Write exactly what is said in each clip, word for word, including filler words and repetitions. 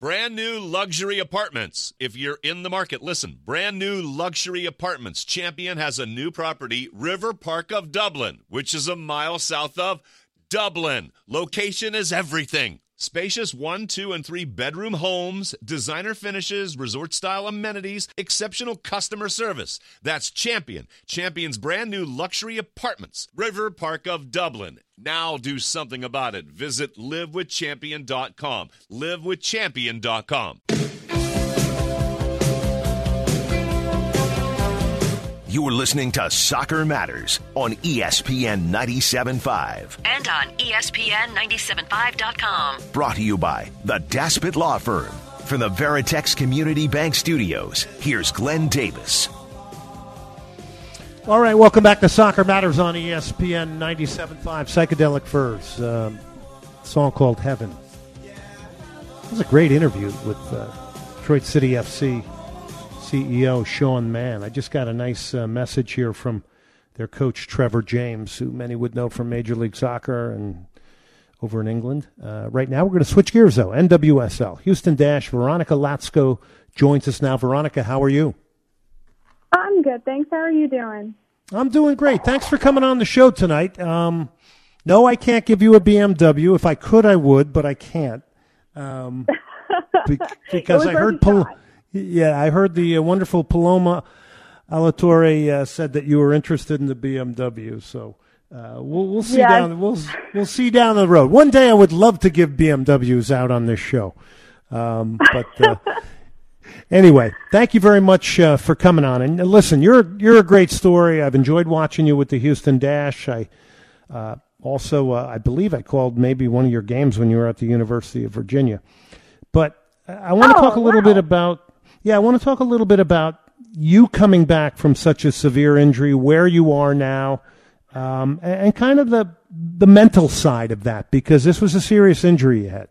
Brand new luxury apartments. If you're in the market, listen. Brand new luxury apartments. Champion has a new property, River Park of Dublin, which is a mile south of Dublin. Location is everything. Spacious one, two, and three bedroom homes, designer finishes, resort-style amenities, exceptional customer service. That's Champion. Champion's brand new luxury apartments. River Park of Dublin. Now do something about it. Visit live with champion dot com. live with champion dot com. You're listening to Soccer Matters on E S P N ninety-seven point five. And on E S P N ninety-seven point five dot com. Brought to you by the Daspit Law Firm. From the Veritex Community Bank Studios, here's Glenn Davis. All right, welcome back to Soccer Matters on E S P N ninety-seven point five. Psychedelic Furs, um, a song called Heaven. It was a great interview with uh, Detroit City F C C E O Sean Mann. I just got a nice uh, message here from their coach Trevor James, who many would know from Major League Soccer and over in England. Uh, right now, we're going to switch gears, though. N W S L. Houston Dash. Veronica Latsko joins us now. Veronica, how are you? I'm good, thanks. How are you doing? I'm doing great. Thanks for coming on the show tonight. Um, no, I can't give you a B M W. If I could, I would, but I can't. Um, be- because I heard... Pol- Yeah, I heard the uh, wonderful Paloma Alatorre uh, said that you were interested in the B M W. So uh, we'll we'll see yeah. down we'll we'll see down the road. One day I would love to give B M Ws out on this show. Um, but uh, anyway, thank you very much uh, for coming on. And uh, listen, you're you're a great story. I've enjoyed watching you with the Houston Dash. I uh, also uh, I believe I called maybe one of your games when you were at the University of Virginia. But I want to oh, talk a little wow. bit about. Yeah, I want to talk a little bit about you coming back from such a severe injury, where you are now, um, and, and kind of the the mental side of that, because this was a serious injury you had.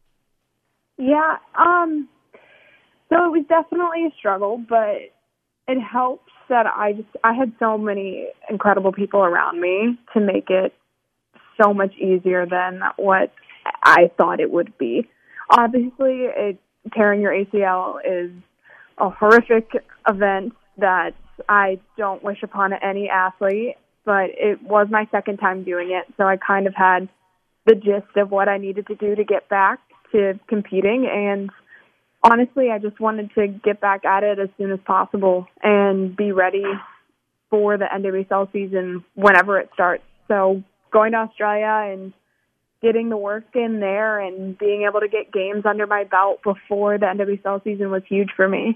Yeah, um, so it was definitely a struggle, but it helps that I just I had so many incredible people around me to make it so much easier than what I thought it would be. Obviously, it, tearing your A C L is a horrific event that I don't wish upon any athlete, but it was my second time doing it, so I kind of had the gist of what I needed to do to get back to competing, and honestly, I just wanted to get back at it as soon as possible and be ready for the N W S L season whenever it starts. So going to Australia and getting the work in there and being able to get games under my belt before the N W S L season was huge for me.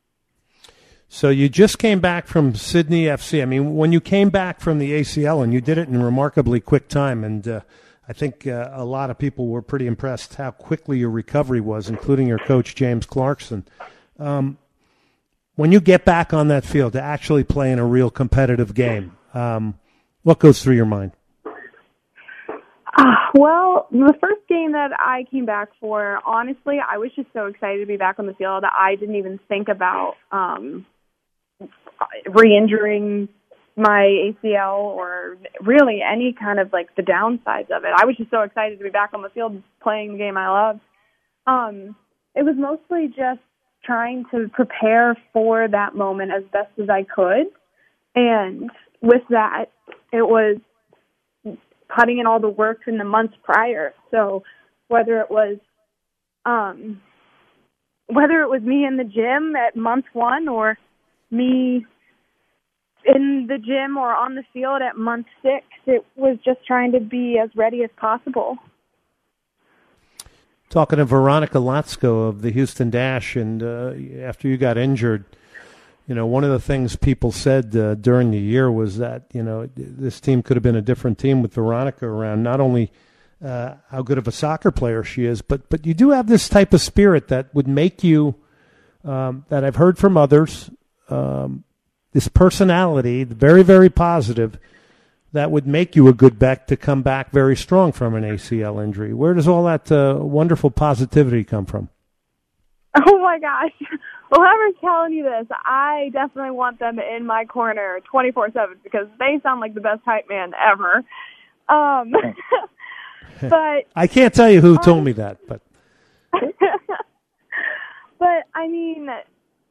So you just came back from Sydney F C. I mean, when you came back from the A C L, and you did it in remarkably quick time, and uh, I think uh, a lot of people were pretty impressed how quickly your recovery was, including your coach, James Clarkson. Um, when you get back on that field to actually play in a real competitive game, um, what goes through your mind? Uh, well, the first game that I came back for, honestly, I was just so excited to be back on the field that I didn't even think about um, re-injuring my A C L or really any kind of like the downsides of it. I was just so excited to be back on the field playing the game I love. Um, it was mostly just trying to prepare for that moment as best as I could. And with that, it was putting in all the work in the months prior. So whether it was um, whether it was me in the gym at month one or me in the gym or on the field at month six, it was just trying to be as ready as possible. Talking to Veronica Latsko of the Houston Dash, and uh, after you got injured, you know, one of the things people said uh, during the year was that, you know, this team could have been a different team with Veronica around. Not only uh, how good of a soccer player she is, but but you do have this type of spirit that would make you, um, that I've heard from others, um, this personality, very, very positive, that would make you a good bet to come back very strong from an A C L injury. Where does all that uh, wonderful positivity come from? Oh, my gosh. Whoever's telling you this, I definitely want them in my corner twenty-four seven because they sound like the best hype man ever. Um, but I can't tell you who told me that, but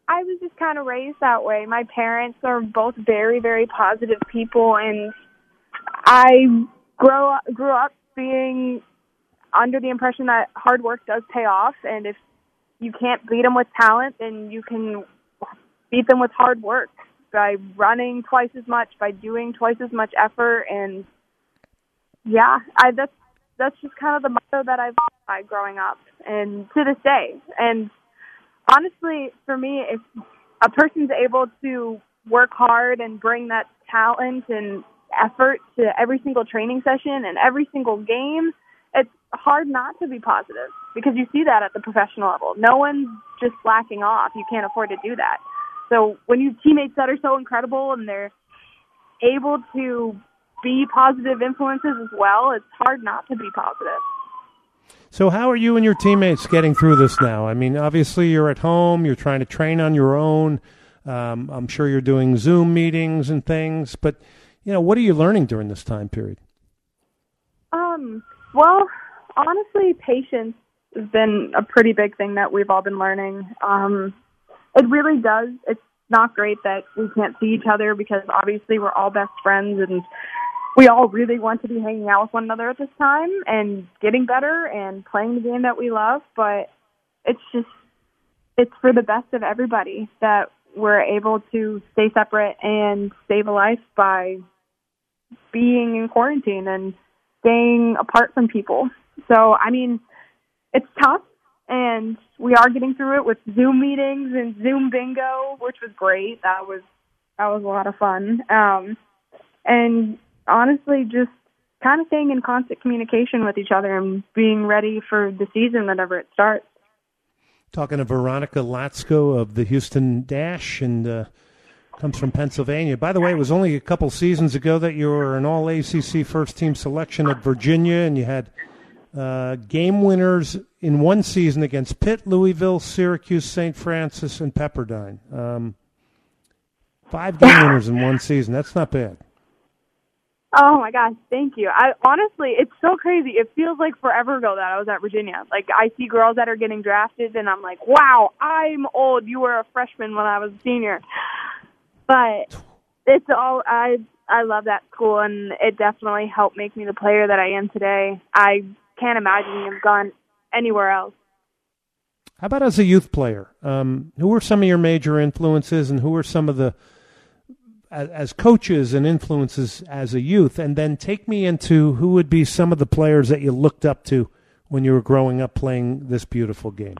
I was just kind of raised that way. My parents are both very, very positive people, and I grow up, grew up being under the impression that hard work does pay off, and if you can't beat them with talent, then you can beat them with hard work by running twice as much, by doing twice as much effort, and yeah, I, that's that's just kind of the motto that I've had growing up, and to this day. And honestly, for me, if a person's able to work hard and bring that talent and effort to every single training session and every single game, it's hard not to be positive because you see that at the professional level. No one's just slacking off. You can't afford to do that. So when you have teammates that are so incredible and they're able to be positive influences as well, it's hard not to be positive. So how are you and your teammates getting through this now? I mean, obviously you're at home, you're trying to train on your own. Um, I'm sure you're doing Zoom meetings and things, but, you know, what are you learning during this time period? Um, well, honestly, patience has been a pretty big thing that we've all been learning. Um, it really does. It's not great that we can't see each other because obviously we're all best friends and we all really want to be hanging out with one another at this time and getting better and playing the game that we love. But it's just, it's for the best of everybody that we're able to stay separate and save a life by being in quarantine and staying apart from people. So, I mean, it's tough, and we are getting through it with Zoom meetings and Zoom bingo, which was great. That was that was a lot of fun. Um, and honestly, just kind of staying in constant communication with each other and being ready for the season whenever it starts. Talking to Veronica Latsko of the Houston Dash, and uh, comes from Pennsylvania. By the way, it was only a couple seasons ago that you were an all-A C C first-team selection at Virginia, and you had uh, game winners in one season against Pitt, Louisville, Syracuse, Saint Francis, and Pepperdine. Um, five game winners in one season. That's not bad. Oh, my gosh, thank you. I honestly, it's so crazy. It feels like forever ago that I was at Virginia. Like, I see girls that are getting drafted, and I'm like, wow, I'm old. You were a freshman when I was a senior. But it's all, I I love that school, and it definitely helped make me the player that I am today. I can't imagine you've gone anywhere else. How about as a youth player? Um, who were some of your major influences, and who were some of the, as, as coaches and influences as a youth? And then take me into who would be some of the players that you looked up to when you were growing up playing this beautiful game.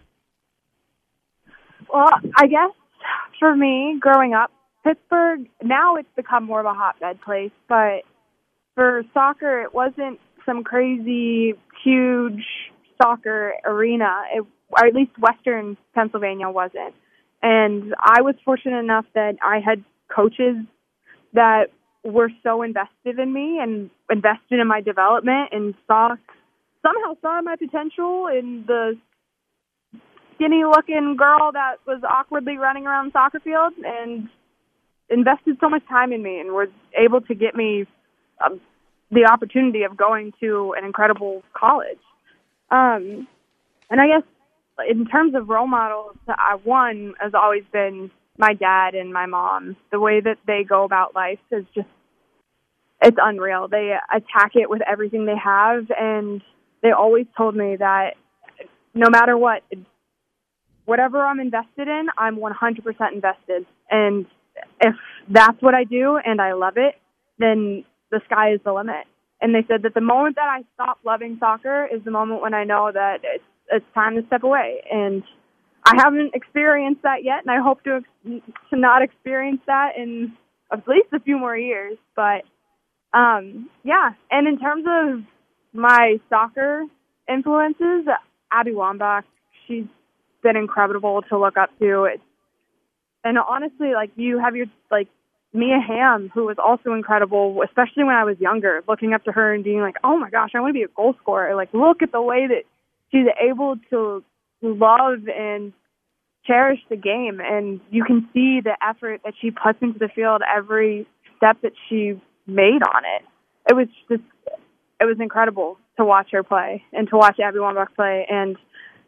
Well, I guess for me, growing up, Pittsburgh, now it's become more of a hotbed place, but for soccer, it wasn't some crazy, huge soccer arena, it, or at least Western Pennsylvania wasn't. And I was fortunate enough that I had coaches that were so invested in me and invested in my development and saw somehow saw my potential in the skinny-looking girl that was awkwardly running around the soccer field and invested so much time in me and was able to get me um, the opportunity of going to an incredible college. Um, and I guess in terms of role models, I, one has always been my dad and my mom. The way that they go about life is just, it's unreal. They attack it with everything they have, and they always told me that no matter what, whatever I'm invested in, I'm one hundred percent invested. And if that's what I do and I love it, then the sky is the limit. And they said that the moment that I stop loving soccer is the moment when I know that it's, it's time to step away. And I haven't experienced that yet, and I hope to to not experience that in at least a few more years. But, um, yeah, and in terms of my soccer influences, Abby Wambach, she's been incredible to look up to. It's, and honestly, like, you have your, like, Mia Hamm, who was also incredible, especially when I was younger, looking up to her and being like, oh, my gosh, I want to be a goal scorer. Like, look at the way that she's able to love and cherish the game. And you can see the effort that she puts into the field every step that she made on it. It was just, it was incredible to watch her play and to watch Abby Wambach play. And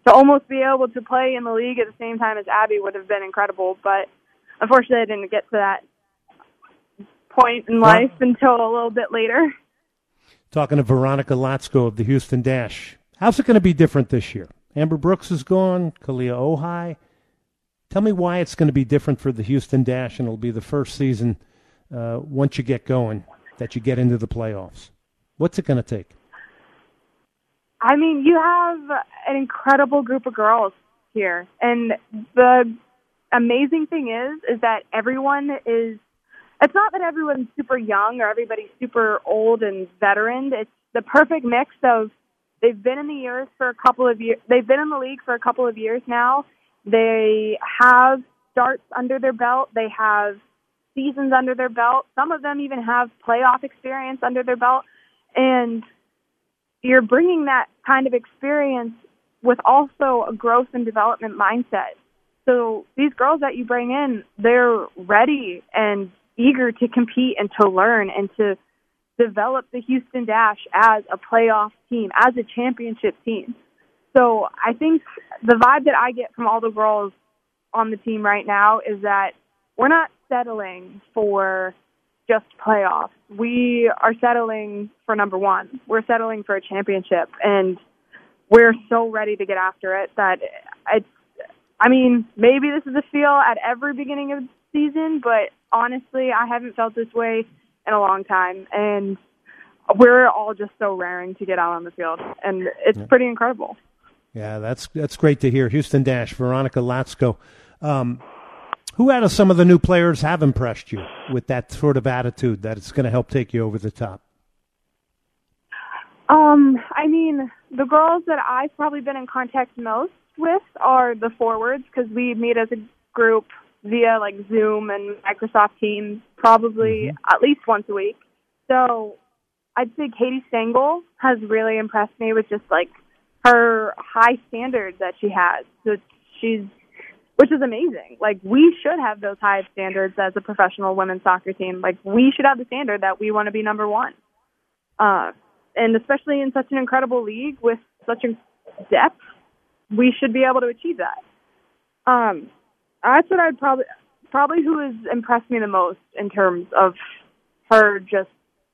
to almost be able to play in the league at the same time as Abby would have been incredible. But unfortunately, I didn't get to that point in life until a little bit later. Talking to Veronica Latsko of the Houston Dash. How's it going to be different this year? Amber Brooks is gone, Kalia Ohai. Tell me why it's going to be different for the Houston Dash, and it'll be the first season uh, once you get going that you get into the playoffs. What's it going to take? I mean, you have an incredible group of girls here, and the amazing thing is, is that everyone is, it's not that everyone's super young or everybody's super old and veteran. It's the perfect mix of they've been in the years for a couple of years. They've been in the league for a couple of years now. They have starts under their belt. They have seasons under their belt. Some of them even have playoff experience under their belt. And you're bringing that kind of experience with also a growth and development mindset. So these girls that you bring in, they're ready and eager to compete and to learn and to develop the Houston Dash as a playoff team, as a championship team. So I think the vibe that I get from all the girls on the team right now is that we're not settling for just playoffs. We are settling for number one. We're settling for a championship, and we're so ready to get after it that it's, I mean, maybe this is a feel at every beginning of the season, but honestly, I haven't felt this way in a long time, and we're all just so raring to get out on the field, and it's yeah. pretty incredible. Yeah, that's that's great to hear. Houston Dash, Veronica Latsko. Um, who out of some of the new players have impressed you with that sort of attitude that it's going to help take you over the top? Um, I mean, the girls that I've probably been in contact most with are the forwards, because we meet as a group via like Zoom and Microsoft Teams probably mm-hmm. at least once a week. So I'd say Katie Stengel has really impressed me with just like her high standards that she has. So she's, which is amazing. Like, we should have those high standards as a professional women's soccer team. Like, we should have the standard that we want to be number one. Uh, and especially in such an incredible league with such a depth, we should be able to achieve that. Um, that's what I'd probably, probably who has impressed me the most in terms of her just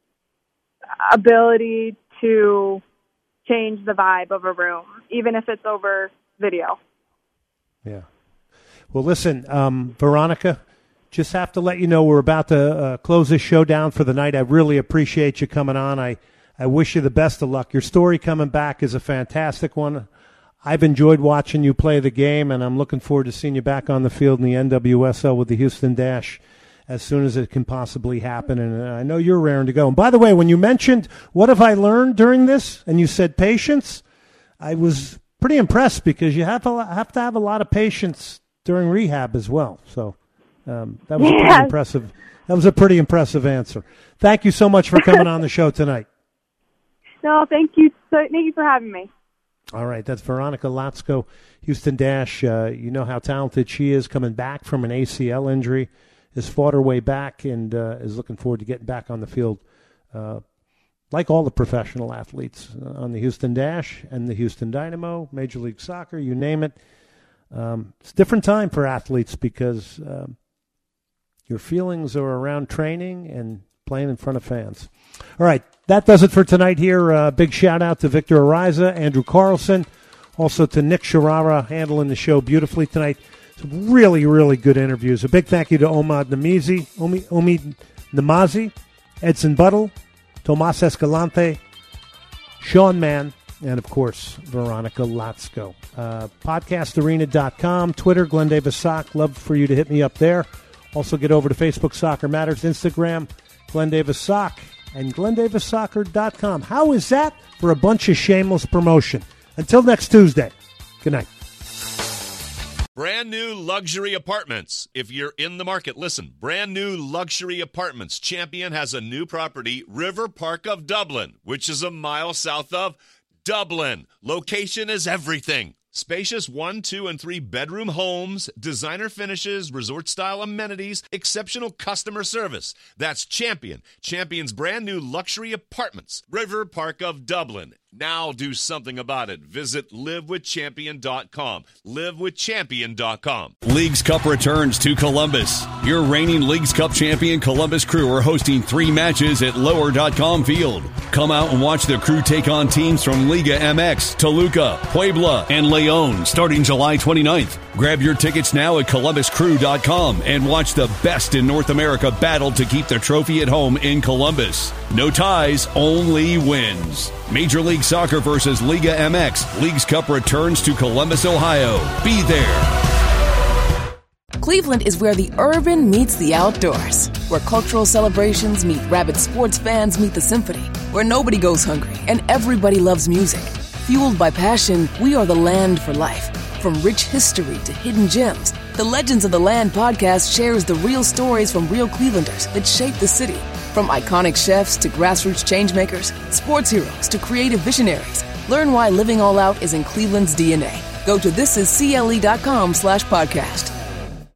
ability to change the vibe of a room, even if it's over video. Yeah. Well, listen, um, Veronica, just have to let you know we're about to uh, close this show down for the night. I really appreciate you coming on. I, I wish you the best of luck. Your story coming back is a fantastic one. I've enjoyed watching you play the game, and I'm looking forward to seeing you back on the field in the N W S L with the Houston Dash as soon as it can possibly happen. And I know you're raring to go. And by the way, when you mentioned what have I learned during this, and you said patience, I was pretty impressed because you have to have, to have a lot of patience during rehab as well. So um, that was yes. a pretty impressive. That was a pretty impressive answer. Thank you so much for coming on the show tonight. No, thank you. So, thank you for having me. All right, that's Veronica Latsko, Houston Dash. Uh, you know how talented she is, coming back from an A C L injury, has fought her way back, and uh, is looking forward to getting back on the field, uh, like all the professional athletes uh, on the Houston Dash and the Houston Dynamo, Major League Soccer, you name it. Um, it's a different time for athletes because um, your feelings are around training and playing in front of fans. All right, that does it for tonight here. Uh, big shout-out to Victor Ariza, Andrew Carlson, also to Nick Sharara handling the show beautifully tonight. Some really, really good interviews. A big thank you to Omid Namazi, Omi, Omid Namazi, Edson Buttle, Tomas Escalante, Sean Mann, and, of course, Veronica Latsko. Uh, podcast arena dot com, Twitter, Glenn Davis Sock. Love for you to hit me up there. Also get over to Facebook, Soccer Matters, Instagram, Glenn Davis Sock, and glenn davis soccer dot com. How is that for a bunch of shameless promotion? Until next Tuesday, good night. Brand new luxury apartments. If you're in the market, listen. Brand new luxury apartments. Champion has a new property, River Park of Dublin, which is a mile south of Dublin. Location is everything. Spacious one, two, and three bedroom homes, designer finishes, resort-style amenities, exceptional customer service. That's Champion. Champion's brand new luxury apartments, River Park of Dublin. Now do something about it. Visit live with champion dot com. live with champion dot com. Leagues Cup returns to Columbus. Your reigning Leagues Cup champion Columbus Crew are hosting three matches at lower dot com Field. Come out and watch the Crew take on teams from Liga M X, Toluca, Puebla, and Leon starting July twenty-ninth. Grab your tickets now at columbus crew dot com and watch the best in North America battle to keep the trophy at home in Columbus. No ties, only wins. Major League Soccer versus Liga M X. Leagues Cup returns to Columbus, Ohio. Be there. Cleveland is where the urban meets the outdoors, where cultural celebrations meet rabid sports fans meet the symphony, where nobody goes hungry and everybody loves music. Fueled by passion, we are the land for life. From rich history to hidden gems, the Legends of the Land podcast shares the real stories from real Clevelanders that shape the city. From iconic chefs to grassroots changemakers, sports heroes to creative visionaries. Learn why living all out is in Cleveland's D N A. Go to thisiscle.com slash podcast.